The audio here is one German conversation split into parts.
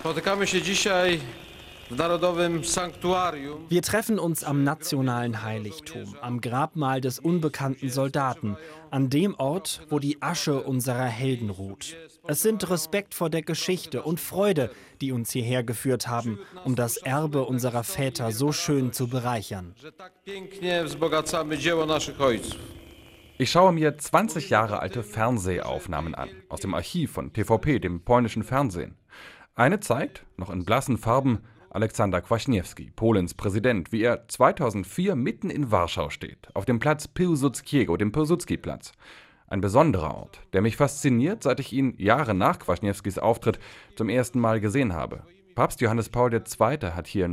Wir treffen uns am nationalen Heiligtum, am Grabmal des unbekannten Soldaten, an dem Ort, wo die Asche unserer Helden ruht. Es sind Respekt vor der Geschichte und Freude, die uns hierher geführt haben, um das Erbe unserer Väter so schön zu bereichern. Ich schaue mir 20 Jahre alte Fernsehaufnahmen an, aus dem Archiv von TVP, dem polnischen Fernsehen. Eine zeigt, noch in blassen Farben, Aleksander Kwaśniewski, Polens Präsident, wie er 2004 mitten in Warschau steht, auf dem Platz Piłsudskiego, dem Pilsudski-Platz. Ein besonderer Ort, der mich fasziniert, seit ich ihn Jahre nach Kwaśniewskis Auftritt zum ersten Mal gesehen habe. Papst Johannes Paul II. Hat hier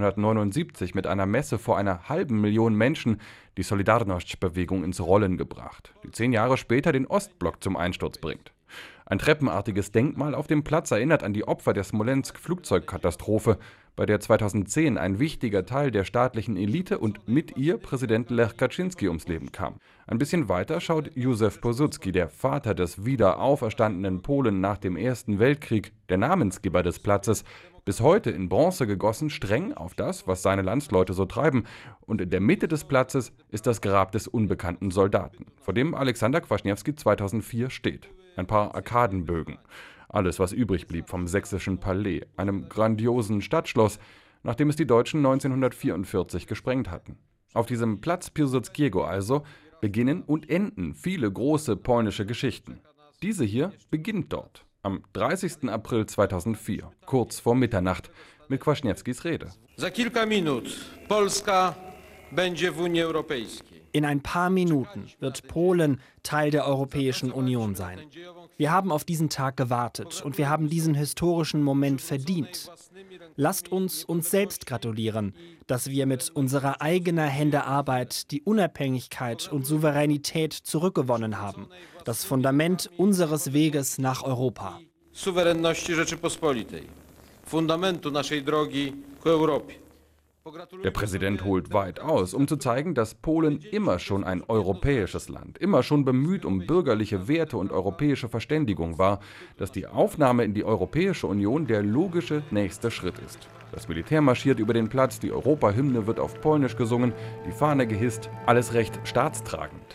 1979 mit einer Messe vor einer halben Million Menschen die Solidarność-Bewegung ins Rollen gebracht, die 10 Jahre später den Ostblock zum Einsturz bringt. Ein treppenartiges Denkmal auf dem Platz erinnert an die Opfer der Smolensk-Flugzeugkatastrophe, bei der 2010 ein wichtiger Teil der staatlichen Elite und mit ihr Präsident Lech Kaczynski ums Leben kam. Ein bisschen weiter schaut Józef Piłsudski, der Vater des wieder auferstandenen Polen nach dem Ersten Weltkrieg, der Namensgeber des Platzes, bis heute in Bronze gegossen, streng auf das, was seine Landsleute so treiben. Und in der Mitte des Platzes ist das Grab des unbekannten Soldaten, vor dem Aleksander Kwaśniewski 2004 steht. Ein paar Arkadenbögen. Alles, was übrig blieb vom sächsischen Palais, einem grandiosen Stadtschloss, nachdem es die Deutschen 1944 gesprengt hatten. Auf diesem Platz Piłsudskiego also beginnen und enden viele große polnische Geschichten. Diese hier beginnt dort, am 30. April 2004, kurz vor Mitternacht, mit Kwaśniewskis Rede. Za kilka minut Polska będzie w Unii Europejskiej. In ein paar Minuten wird Polen Teil der Europäischen Union sein. Wir haben auf diesen Tag gewartet und wir haben diesen historischen Moment verdient. Lasst uns selbst gratulieren, dass wir mit unserer eigener Hände Arbeit die Unabhängigkeit und Souveränität zurückgewonnen haben. Das Fundament unseres Weges nach Europa. Suwerenności Rzeczypospolitej. Fundamentu naszej drogi ku Europie. Der Präsident holt weit aus, um zu zeigen, dass Polen immer schon ein europäisches Land, immer schon bemüht um bürgerliche Werte und europäische Verständigung war, dass die Aufnahme in die Europäische Union der logische nächste Schritt ist. Das Militär marschiert über den Platz, die Europahymne wird auf Polnisch gesungen, die Fahne gehisst, alles recht staatstragend.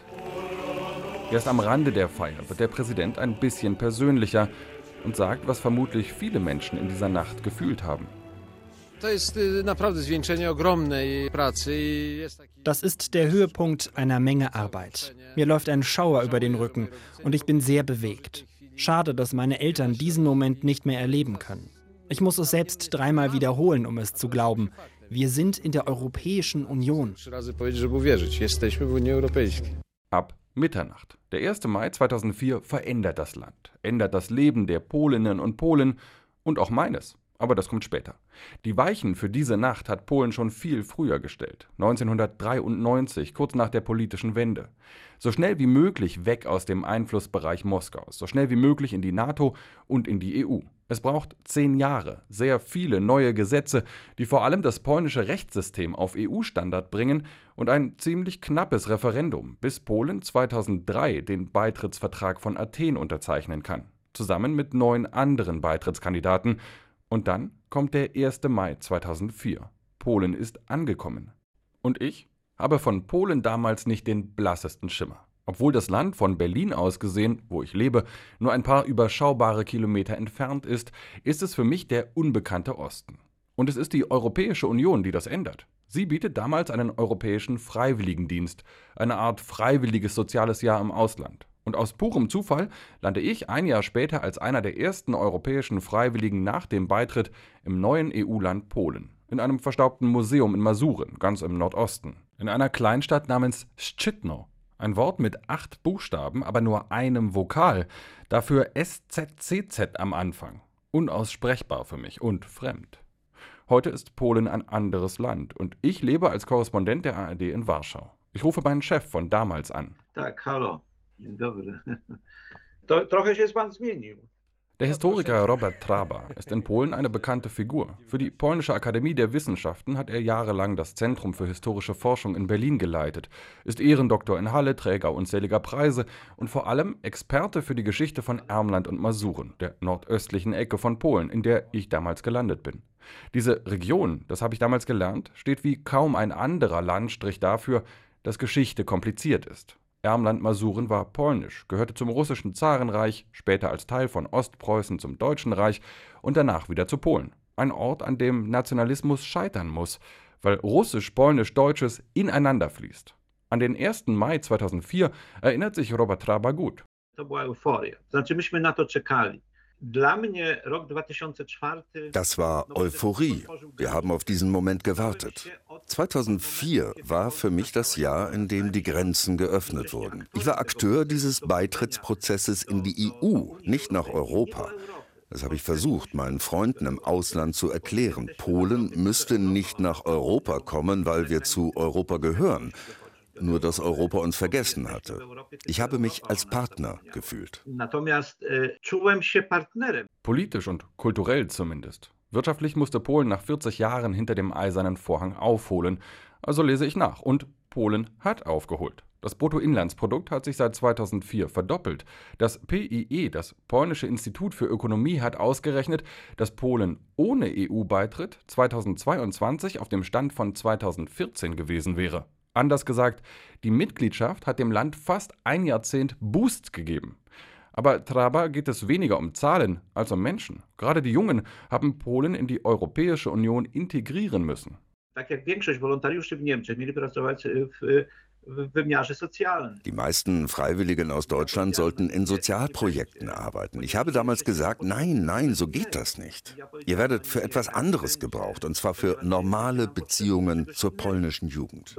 Erst am Rande der Feier wird der Präsident ein bisschen persönlicher und sagt, was vermutlich viele Menschen in dieser Nacht gefühlt haben. Das ist der Höhepunkt einer Menge Arbeit. Mir läuft ein Schauer über den Rücken und ich bin sehr bewegt. Schade, dass meine Eltern diesen Moment nicht mehr erleben können. Ich muss es selbst 3-mal wiederholen, um es zu glauben. Wir sind in der Europäischen Union. Ab Mitternacht. Der 1. Mai 2004 verändert das Land, ändert das Leben der Polinnen und Polen und auch meines. Aber das kommt später. Die Weichen für diese Nacht hat Polen schon viel früher gestellt. 1993, kurz nach der politischen Wende. So schnell wie möglich weg aus dem Einflussbereich Moskaus. So schnell wie möglich in die NATO und in die EU. Es braucht 10 Jahre, sehr viele neue Gesetze, die vor allem das polnische Rechtssystem auf EU-Standard bringen und ein ziemlich knappes Referendum, bis Polen 2003 den Beitrittsvertrag von Athen unterzeichnen kann. Zusammen mit 9 anderen Beitrittskandidaten. Und dann kommt der 1. Mai 2004. Polen ist angekommen. Und ich habe von Polen damals nicht den blassesten Schimmer. Obwohl das Land von Berlin aus gesehen, wo ich lebe, nur ein paar überschaubare Kilometer entfernt ist, ist es für mich der unbekannte Osten. Und es ist die Europäische Union, die das ändert. Sie bietet damals einen europäischen Freiwilligendienst, eine Art freiwilliges soziales Jahr im Ausland. Und aus purem Zufall lande ich ein Jahr später als einer der ersten europäischen Freiwilligen nach dem Beitritt im neuen EU-Land Polen. In einem verstaubten Museum in Masuren, ganz im Nordosten. In einer Kleinstadt namens Szczytno. Ein Wort mit 8 Buchstaben, aber nur einem Vokal. Dafür SZCZ am Anfang. Unaussprechbar für mich und fremd. Heute ist Polen ein anderes Land und ich lebe als Korrespondent der ARD in Warschau. Ich rufe meinen Chef von damals an. Tak, hallo. Dzień dobry. Trochę się pan zmienił. Der Historiker Robert Traba ist in Polen eine bekannte Figur. Für die Polnische Akademie der Wissenschaften hat er jahrelang das Zentrum für historische Forschung in Berlin geleitet, ist Ehrendoktor in Halle, Träger unzähliger Preise und vor allem Experte für die Geschichte von Ermland und Masuren, der nordöstlichen Ecke von Polen, in der ich damals gelandet bin. Diese Region, das habe ich damals gelernt, steht wie kaum ein anderer Landstrich dafür, dass Geschichte kompliziert ist. Ermland-Masuren war polnisch, gehörte zum russischen Zarenreich, später als Teil von Ostpreußen zum Deutschen Reich und danach wieder zu Polen. Ein Ort, an dem Nationalismus scheitern muss, weil Russisch-Polnisch-Deutsches ineinander fließt. An den 1. Mai 2004 erinnert sich Robert Traba gut. To była euforia. Znaczy, myśmy na to czekali. Das war Euphorie. Wir haben auf diesen Moment gewartet. 2004 war für mich das Jahr, in dem die Grenzen geöffnet wurden. Ich war Akteur dieses Beitrittsprozesses in die EU, nicht nach Europa. Das habe ich versucht, meinen Freunden im Ausland zu erklären. Polen müsste nicht nach Europa kommen, weil wir zu Europa gehören. Nur dass Europa uns vergessen hatte. Ich habe mich als Partner gefühlt. Politisch und kulturell zumindest. Wirtschaftlich musste Polen nach 40 Jahren hinter dem Eisernen Vorhang aufholen. Also lese ich nach. Und Polen hat aufgeholt. Das Bruttoinlandsprodukt hat sich seit 2004 verdoppelt. Das PIE, das Polnische Institut für Ökonomie, hat ausgerechnet, dass Polen ohne EU-Beitritt 2022 auf dem Stand von 2014 gewesen wäre. Anders gesagt, die Mitgliedschaft hat dem Land fast ein Jahrzehnt Boost gegeben. Aber Traba geht es weniger um Zahlen als um Menschen. Gerade die Jungen haben Polen in die Europäische Union integrieren müssen. Die meisten Freiwilligen aus Deutschland sollten in Sozialprojekten arbeiten. Ich habe damals gesagt, nein, so geht das nicht. Ihr werdet für etwas anderes gebraucht, und zwar für normale Beziehungen zur polnischen Jugend.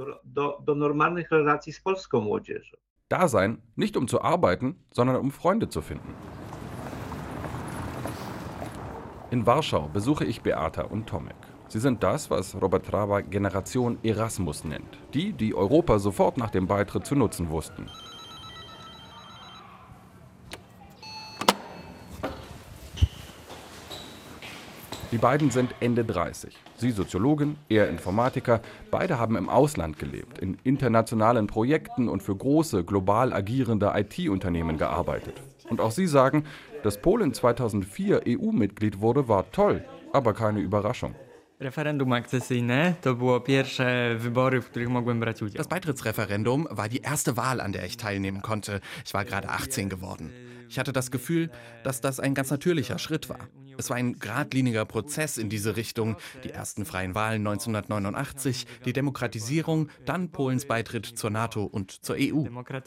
Da sein, nicht um zu arbeiten, sondern um Freunde zu finden. In Warschau besuche ich Beata und Tomek. Sie sind das, was Robert Traba Generation Erasmus nennt. Die Europa sofort nach dem Beitritt zu nutzen wussten. Die beiden sind Ende 30. Sie Soziologin, er Informatiker. Beide haben im Ausland gelebt, in internationalen Projekten und für große, global agierende IT-Unternehmen gearbeitet. Und auch sie sagen, dass Polen 2004 EU-Mitglied wurde, war toll, aber keine Überraschung. Das Beitrittsreferendum war die erste Wahl, an der ich teilnehmen konnte. Ich war gerade 18 geworden. Ich hatte das Gefühl, dass das ein ganz natürlicher Schritt war. Es war ein geradliniger Prozess in diese Richtung. Die ersten freien Wahlen 1989, die Demokratisierung, dann Polens Beitritt zur NATO und zur EU.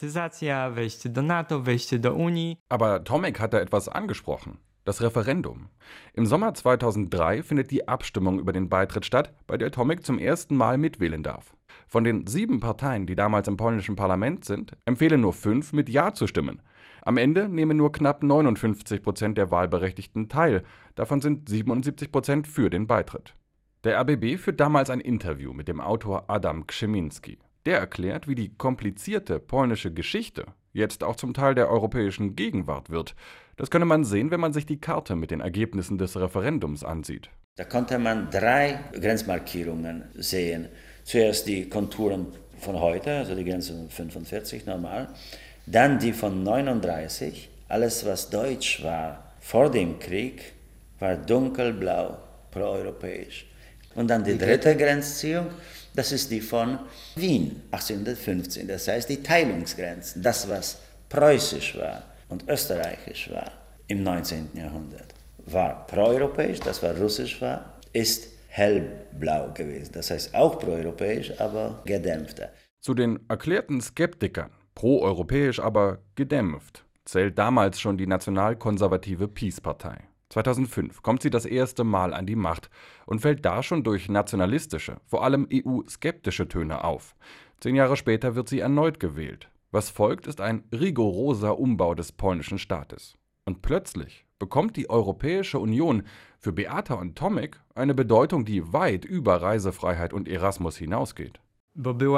Aber Tomek hat da etwas angesprochen. Das Referendum. Im Sommer 2003 findet die Abstimmung über den Beitritt statt, bei der Tomek zum ersten Mal mitwählen darf. Von den 7 Parteien, die damals im polnischen Parlament sind, empfehlen nur 5, mit Ja zu stimmen. Am Ende nehmen nur knapp 59% der Wahlberechtigten teil. Davon sind 77% für den Beitritt. Der RBB führt damals ein Interview mit dem Autor Adam Krzemiński. Der erklärt, wie die komplizierte polnische Geschichte jetzt auch zum Teil der europäischen Gegenwart wird. Das könne man sehen, wenn man sich die Karte mit den Ergebnissen des Referendums ansieht. Da konnte man 3 Grenzmarkierungen sehen. Zuerst die Konturen von heute, also die Grenze von 45 normal. Dann die von 39. Alles, was deutsch war vor dem Krieg, war dunkelblau, proeuropäisch. Und dann die dritte Grenzziehung, das ist die von Wien, 1815. Das heißt die Teilungsgrenzen, das, was preußisch war und österreichisch war im 19. Jahrhundert, war proeuropäisch, das, was russisch war, ist hellblau gewesen. Das heißt auch proeuropäisch, aber gedämpfter. Zu den erklärten Skeptikern, proeuropäisch, aber gedämpft, zählt damals schon die nationalkonservative PiS-Partei. 2005 kommt sie das erste Mal an die Macht und fällt da schon durch nationalistische, vor allem EU-skeptische Töne auf. 10 Jahre später wird sie erneut gewählt. Was folgt, ist ein rigoroser Umbau des polnischen Staates. Und plötzlich bekommt die Europäische Union für Beata und Tomek eine Bedeutung, die weit über Reisefreiheit und Erasmus hinausgeht. Die EU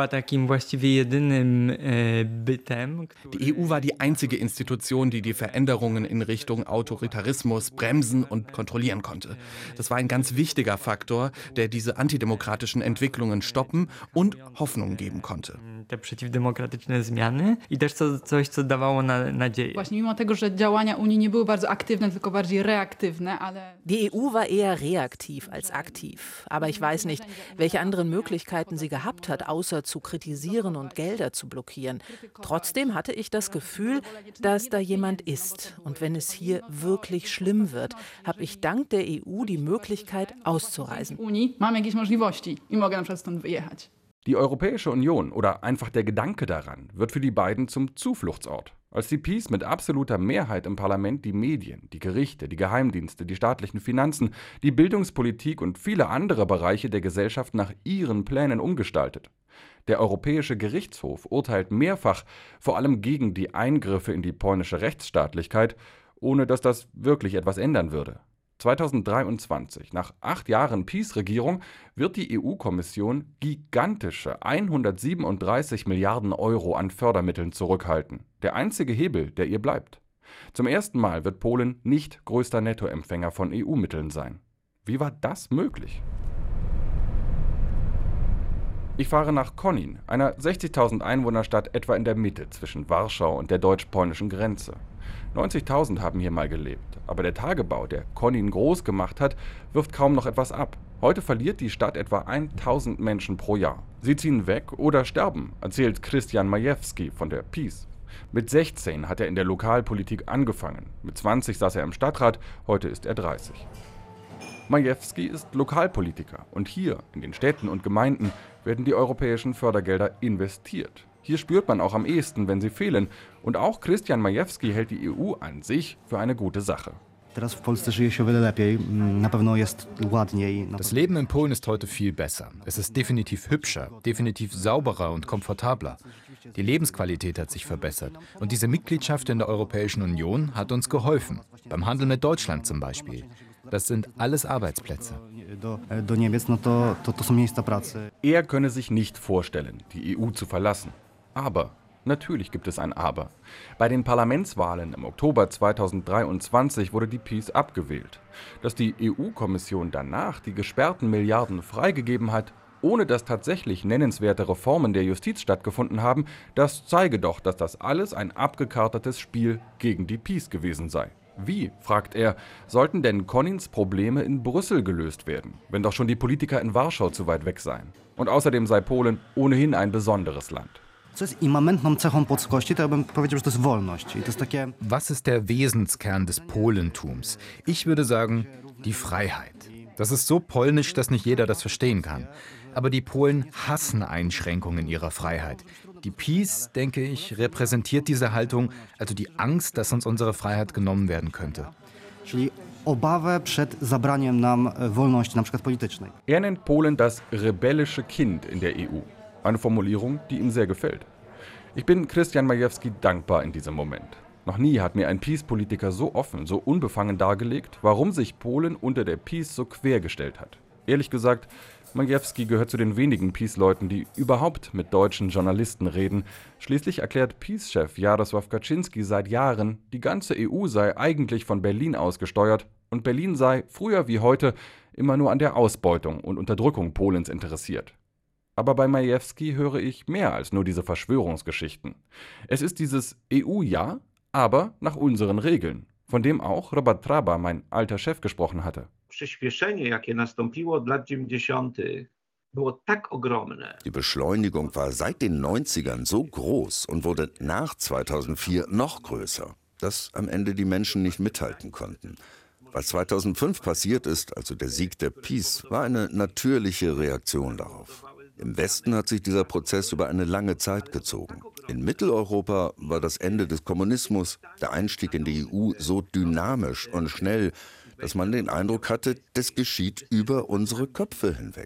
war die einzige Institution, die die Veränderungen in Richtung Autoritarismus bremsen und kontrollieren konnte. Das war ein ganz wichtiger Faktor, der diese antidemokratischen Entwicklungen stoppen und Hoffnung geben konnte. Die EU war eher reaktiv als aktiv. Aber ich weiß nicht, welche anderen Möglichkeiten sie gehabt hat, außer zu kritisieren und Gelder zu blockieren. Trotzdem hatte ich das Gefühl, dass da jemand ist. Und wenn es hier wirklich schlimm wird, habe ich dank der EU die Möglichkeit, auszureisen. Die Europäische Union oder einfach der Gedanke daran wird für die beiden zum Zufluchtsort. Als die PiS mit absoluter Mehrheit im Parlament die Medien, die Gerichte, die Geheimdienste, die staatlichen Finanzen, die Bildungspolitik und viele andere Bereiche der Gesellschaft nach ihren Plänen umgestaltet. Der Europäische Gerichtshof urteilt mehrfach, vor allem gegen die Eingriffe in die polnische Rechtsstaatlichkeit, ohne dass das wirklich etwas ändern würde. 2023, nach 8 Jahren PiS-Regierung, wird die EU-Kommission gigantische 137 Milliarden Euro an Fördermitteln zurückhalten. Der einzige Hebel, der ihr bleibt. Zum ersten Mal wird Polen nicht größter Nettoempfänger von EU-Mitteln sein. Wie war das möglich? Ich fahre nach Konin, einer 60.000 Einwohnerstadt etwa in der Mitte zwischen Warschau und der deutsch-polnischen Grenze. 90.000 haben hier mal gelebt, aber der Tagebau, der Konin groß gemacht hat, wirft kaum noch etwas ab. Heute verliert die Stadt etwa 1.000 Menschen pro Jahr. Sie ziehen weg oder sterben, erzählt Christian Majewski von der PiS. Mit 16 hat er in der Lokalpolitik angefangen. Mit 20 saß er im Stadtrat, heute ist er 30. Majewski ist Lokalpolitiker und hier, in den Städten und Gemeinden, werden die europäischen Fördergelder investiert. Hier spürt man auch am ehesten, wenn sie fehlen. Und auch Christian Majewski hält die EU an sich für eine gute Sache. Das Leben in Polen ist heute viel besser. Es ist definitiv hübscher, definitiv sauberer und komfortabler. Die Lebensqualität hat sich verbessert. Und diese Mitgliedschaft in der Europäischen Union hat uns geholfen. Beim Handel mit Deutschland zum Beispiel. Das sind alles Arbeitsplätze. Er könne sich nicht vorstellen, die EU zu verlassen. Aber, natürlich gibt es ein Aber. Bei den Parlamentswahlen im Oktober 2023 wurde die PiS abgewählt. Dass die EU-Kommission danach die gesperrten Milliarden freigegeben hat, ohne dass tatsächlich nennenswerte Reformen der Justiz stattgefunden haben, das zeige doch, dass das alles ein abgekartetes Spiel gegen die PiS gewesen sei. Wie, fragt er, sollten denn Konins Probleme in Brüssel gelöst werden, wenn doch schon die Politiker in Warschau zu weit weg seien? Und außerdem sei Polen ohnehin ein besonderes Land. Was ist der Wesenskern des Polentums? Ich würde sagen, die Freiheit. Das ist so polnisch, dass nicht jeder das verstehen kann. Aber die Polen hassen Einschränkungen ihrer Freiheit. Die PiS, denke ich, repräsentiert diese Haltung, also die Angst, dass uns unsere Freiheit genommen werden könnte. Er nennt Polen das rebellische Kind in der EU. Eine Formulierung, die ihm sehr gefällt. Ich bin Christian Majewski dankbar in diesem Moment. Noch nie hat mir ein PiS-Politiker so offen, so unbefangen dargelegt, warum sich Polen unter der PiS so quergestellt hat. Ehrlich gesagt, Majewski gehört zu den wenigen PiS-Leuten, die überhaupt mit deutschen Journalisten reden. Schließlich erklärt PiS-Chef Jarosław Kaczyński seit Jahren, die ganze EU sei eigentlich von Berlin aus gesteuert und Berlin sei, früher wie heute, immer nur an der Ausbeutung und Unterdrückung Polens interessiert. Aber bei Majewski höre ich mehr als nur diese Verschwörungsgeschichten. Es ist dieses EU-Ja, aber nach unseren Regeln, von dem auch Robert Traba, mein alter Chef, gesprochen hatte. Die Beschleunigung war seit den 90ern so groß und wurde nach 2004 noch größer, dass am Ende die Menschen nicht mithalten konnten. Was 2005 passiert ist, also der Sieg der PiS, war eine natürliche Reaktion darauf. Im Westen hat sich dieser Prozess über eine lange Zeit gezogen. In Mitteleuropa war das Ende des Kommunismus, der Einstieg in die EU so dynamisch und schnell, dass man den Eindruck hatte, das geschieht über unsere Köpfe hinweg.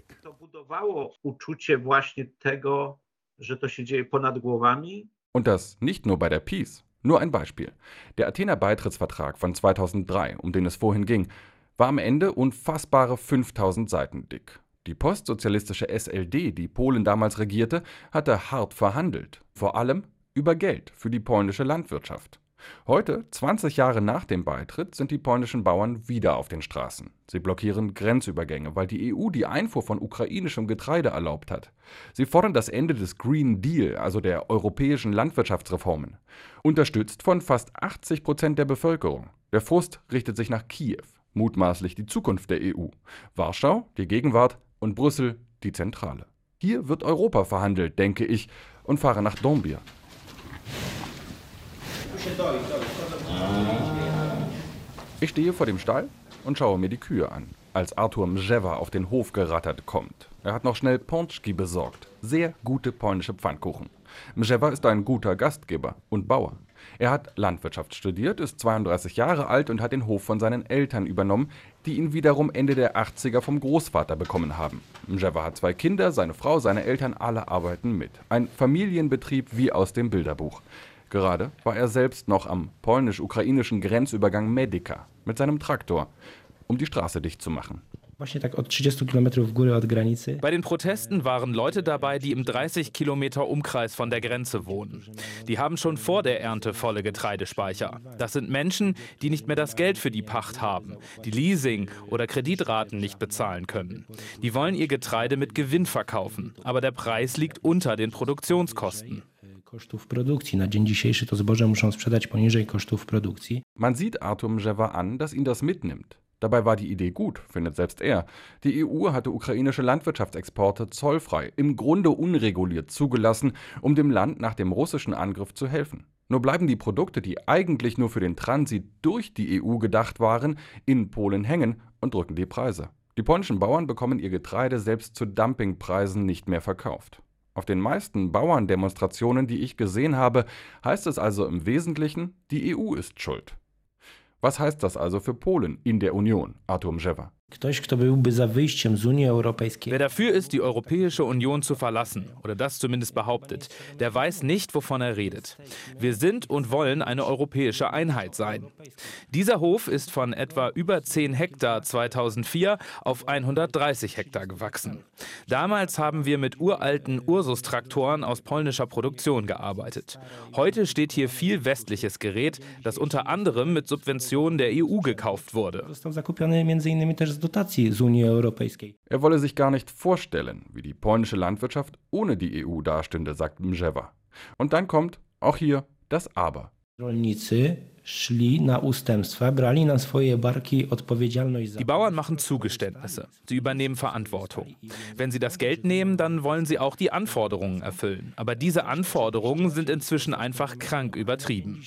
Und das nicht nur bei der PiS. Nur ein Beispiel. Der Athener Beitrittsvertrag von 2003, um den es vorhin ging, war am Ende unfassbare 5000 Seiten dick. Die postsozialistische SLD, die Polen damals regierte, hatte hart verhandelt, vor allem über Geld für die polnische Landwirtschaft. Heute, 20 Jahre nach dem Beitritt, sind die polnischen Bauern wieder auf den Straßen. Sie blockieren Grenzübergänge, weil die EU die Einfuhr von ukrainischem Getreide erlaubt hat. Sie fordern das Ende des Green Deal, also der europäischen Landwirtschaftsreformen. Unterstützt von fast 80% der Bevölkerung. Der Frust richtet sich nach Kiew, mutmaßlich die Zukunft der EU. Warschau, die Gegenwart, und Brüssel, die Zentrale. Hier wird Europa verhandelt, denke ich, und fahre nach Dąbie. Ich stehe vor dem Stall und schaue mir die Kühe an, als Artur Mrzewa auf den Hof gerattert kommt. Er hat noch schnell Pączki besorgt, sehr gute polnische Pfannkuchen. Mrzewa ist ein guter Gastgeber und Bauer. Er hat Landwirtschaft studiert, ist 32 Jahre alt und hat den Hof von seinen Eltern übernommen, die ihn wiederum Ende der 80er vom Großvater bekommen haben. Mrzewa hat 2 Kinder, seine Frau, seine Eltern, alle arbeiten mit. Ein Familienbetrieb wie aus dem Bilderbuch. Gerade war er selbst noch am polnisch-ukrainischen Grenzübergang Medyka mit seinem Traktor, um die Straße dicht zu machen. Bei den Protesten waren Leute dabei, die im 30 Kilometer Umkreis von der Grenze wohnen. Die haben schon vor der Ernte volle Getreidespeicher. Das sind Menschen, die nicht mehr das Geld für die Pacht haben, die Leasing- oder Kreditraten nicht bezahlen können. Die wollen ihr Getreide mit Gewinn verkaufen, aber der Preis liegt unter den Produktionskosten. Man sieht Artur Mrzewa an, dass ihn das mitnimmt. Dabei war die Idee gut, findet selbst er. Die EU hatte ukrainische Landwirtschaftsexporte zollfrei, im Grunde unreguliert zugelassen, um dem Land nach dem russischen Angriff zu helfen. Nur bleiben die Produkte, die eigentlich nur für den Transit durch die EU gedacht waren, in Polen hängen und drücken die Preise. Die polnischen Bauern bekommen ihr Getreide selbst zu Dumpingpreisen nicht mehr verkauft. Auf den meisten Bauerndemonstrationen, die ich gesehen habe, heißt es also im Wesentlichen, die EU ist schuld. Was heißt das also für Polen in der Union, Artur Mrzewa? Wer dafür ist, die Europäische Union zu verlassen, oder das zumindest behauptet, der weiß nicht, wovon er redet. Wir sind und wollen eine europäische Einheit sein. Dieser Hof ist von etwa über 10 Hektar 2004 auf 130 Hektar gewachsen. Damals haben wir mit uralten Ursus-Traktoren aus polnischer Produktion gearbeitet. Heute steht hier viel westliches Gerät, das unter anderem mit Subventionen der EU gekauft wurde. Er wolle sich gar nicht vorstellen, wie die polnische Landwirtschaft ohne die EU dastünde, sagt Mrzewa. Und dann kommt auch hier das Aber. Die Bauern machen Zugeständnisse. Sie übernehmen Verantwortung. Wenn sie das Geld nehmen, dann wollen sie auch die Anforderungen erfüllen. Aber diese Anforderungen sind inzwischen einfach krank übertrieben.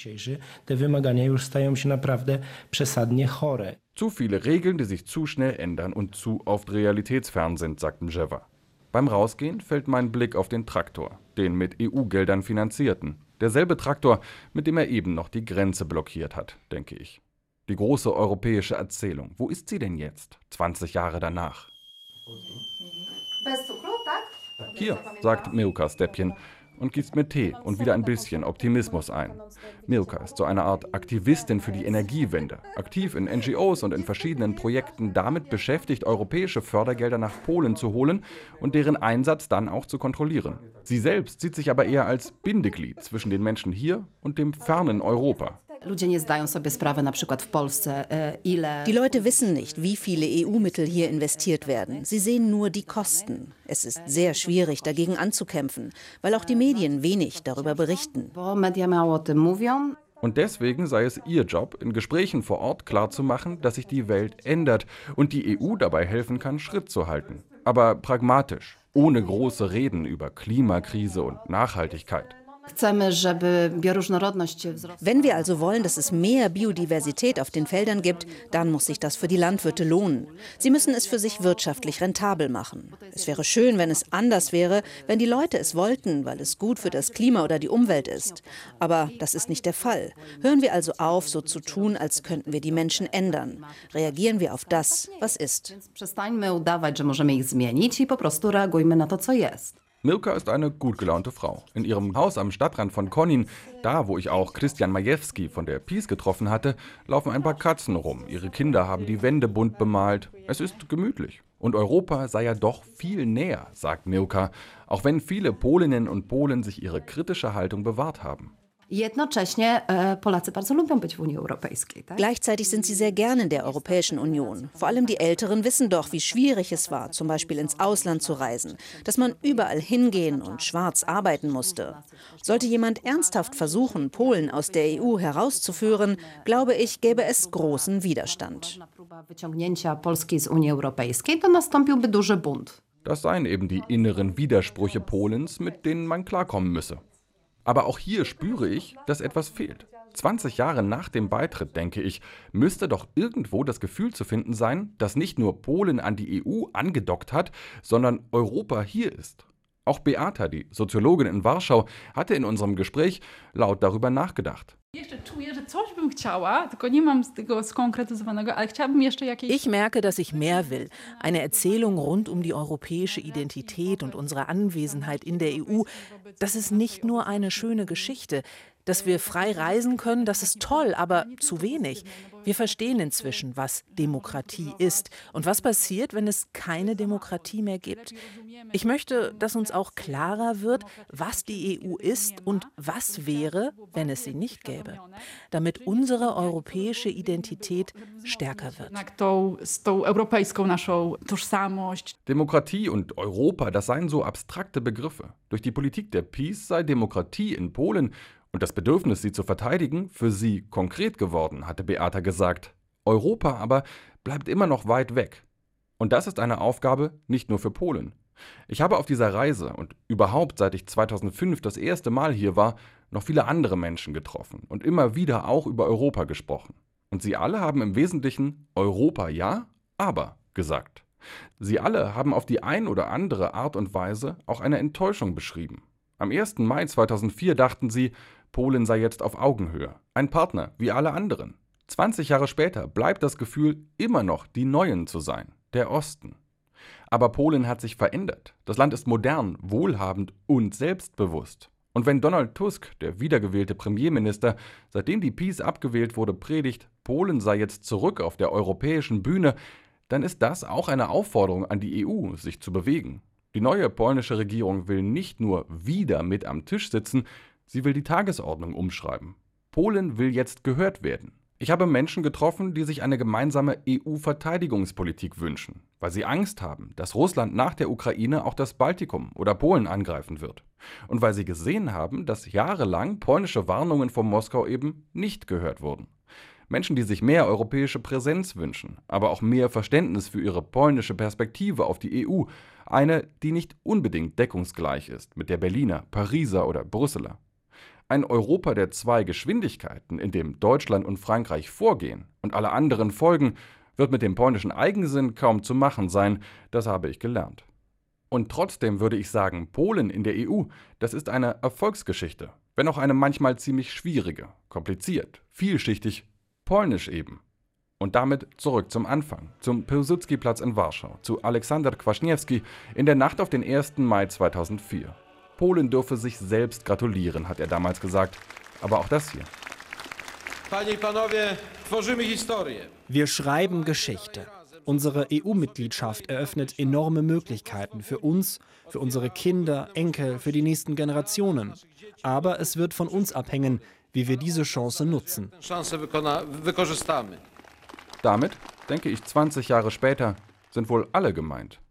Zu viele Regeln, die sich zu schnell ändern und zu oft realitätsfern sind, sagt Mrzewa. Beim Rausgehen fällt mein Blick auf den Traktor, den mit EU-Geldern finanzierten. Derselbe Traktor, mit dem er eben noch die Grenze blockiert hat, denke ich. Die große europäische Erzählung. Wo ist sie denn jetzt, 20 Jahre danach? Hier, sagt Milka Stepjen und gießt mir Tee und wieder ein bisschen Optimismus ein. Milka ist so eine Art Aktivistin für die Energiewende, aktiv in NGOs und in verschiedenen Projekten, damit beschäftigt, europäische Fördergelder nach Polen zu holen und deren Einsatz dann auch zu kontrollieren. Sie selbst sieht sich aber eher als Bindeglied zwischen den Menschen hier und dem fernen Europa. Die Leute wissen nicht, wie viele EU-Mittel hier investiert werden. Sie sehen nur die Kosten. Es ist sehr schwierig, dagegen anzukämpfen, weil auch die Medien wenig darüber berichten. Und deswegen sei es ihr Job, in Gesprächen vor Ort klarzumachen, dass sich die Welt ändert und die EU dabei helfen kann, Schritt zu halten. Aber pragmatisch, ohne große Reden über Klimakrise und Nachhaltigkeit. Wenn wir also wollen, dass es mehr Biodiversität auf den Feldern gibt, dann muss sich das für die Landwirte lohnen. Sie müssen es für sich wirtschaftlich rentabel machen. Es wäre schön, wenn es anders wäre, wenn die Leute es wollten, weil es gut für das Klima oder die Umwelt ist. Aber das ist nicht der Fall. Hören wir also auf, so zu tun, als könnten wir die Menschen ändern. Reagieren wir auf das, was ist. Milka ist eine gut gelaunte Frau. In ihrem Haus am Stadtrand von Konin, da wo ich auch Christian Majewski von der PiS getroffen hatte, laufen ein paar Katzen rum. Ihre Kinder haben die Wände bunt bemalt. Es ist gemütlich. Und Europa sei ja doch viel näher, sagt Milka, auch wenn viele Polinnen und Polen sich ihre kritische Haltung bewahrt haben. Gleichzeitig sind sie sehr gern in der Europäischen Union. Vor allem die Älteren wissen doch, wie schwierig es war, zum Beispiel ins Ausland zu reisen, dass man überall hingehen und schwarz arbeiten musste. Sollte jemand ernsthaft versuchen, Polen aus der EU herauszuführen, glaube ich, gäbe es großen Widerstand. Das seien eben die inneren Widersprüche Polens, mit denen man klarkommen müsse. Aber auch hier spüre ich, dass etwas fehlt. 20 Jahre nach dem Beitritt, denke ich, müsste doch irgendwo das Gefühl zu finden sein, dass nicht nur Polen an die EU angedockt hat, sondern Europa hier ist. Auch Beata, die Soziologin in Warschau, hatte in unserem Gespräch laut darüber nachgedacht. Ich merke, dass ich mehr will. Eine Erzählung rund um die europäische Identität und unsere Anwesenheit in der EU. Das ist nicht nur eine schöne Geschichte. Dass wir frei reisen können, das ist toll, aber zu wenig. Wir verstehen inzwischen, was Demokratie ist und was passiert, wenn es keine Demokratie mehr gibt. Ich möchte, dass uns auch klarer wird, was die EU ist und was wäre, wenn es sie nicht gäbe, damit unsere europäische Identität stärker wird. Demokratie und Europa, das seien so abstrakte Begriffe. Durch die Politik der PiS sei Demokratie in Polen und das Bedürfnis, sie zu verteidigen, für sie konkret geworden, hatte Beata gesagt. Europa aber bleibt immer noch weit weg. Und das ist eine Aufgabe nicht nur für Polen. Ich habe auf dieser Reise und überhaupt, seit ich 2005 das erste Mal hier war, noch viele andere Menschen getroffen und immer wieder auch über Europa gesprochen. Und sie alle haben im Wesentlichen Europa ja, aber gesagt. Sie alle haben auf die ein oder andere Art und Weise auch eine Enttäuschung beschrieben. Am 1. Mai 2004 dachten sie, Polen sei jetzt auf Augenhöhe, ein Partner wie alle anderen. 20 Jahre später bleibt das Gefühl immer noch, die Neuen zu sein, der Osten. Aber Polen hat sich verändert. Das Land ist modern, wohlhabend und selbstbewusst. Und wenn Donald Tusk, der wiedergewählte Premierminister, seitdem die PiS abgewählt wurde, predigt, Polen sei jetzt zurück auf der europäischen Bühne, dann ist das auch eine Aufforderung an die EU, sich zu bewegen. Die neue polnische Regierung will nicht nur wieder mit am Tisch sitzen, sie will die Tagesordnung umschreiben. Polen will jetzt gehört werden. Ich habe Menschen getroffen, die sich eine gemeinsame EU-Verteidigungspolitik wünschen, weil sie Angst haben, dass Russland nach der Ukraine auch das Baltikum oder Polen angreifen wird. Und weil sie gesehen haben, dass jahrelang polnische Warnungen von Moskau eben nicht gehört wurden. Menschen, die sich mehr europäische Präsenz wünschen, aber auch mehr Verständnis für ihre polnische Perspektive auf die EU. Eine, die nicht unbedingt deckungsgleich ist mit der Berliner, Pariser oder Brüsseler. Ein Europa der zwei Geschwindigkeiten, in dem Deutschland und Frankreich vorgehen und alle anderen folgen, wird mit dem polnischen Eigensinn kaum zu machen sein, das habe ich gelernt. Und trotzdem würde ich sagen, Polen in der EU, das ist eine Erfolgsgeschichte, wenn auch eine manchmal ziemlich schwierige, kompliziert, vielschichtig, polnisch eben. Und damit zurück zum Anfang, zum Piłsudski-Platz in Warschau, zu Aleksander Kwaśniewski in der Nacht auf den 1. Mai 2004. Polen dürfe sich selbst gratulieren, hat er damals gesagt. Aber auch das hier. Wir schreiben Geschichte. Unsere EU-Mitgliedschaft eröffnet enorme Möglichkeiten für uns, für unsere Kinder, Enkel, für die nächsten Generationen. Aber es wird von uns abhängen, wie wir diese Chance nutzen. Damit, denke ich 20 Jahre später, sind wohl alle gemeint.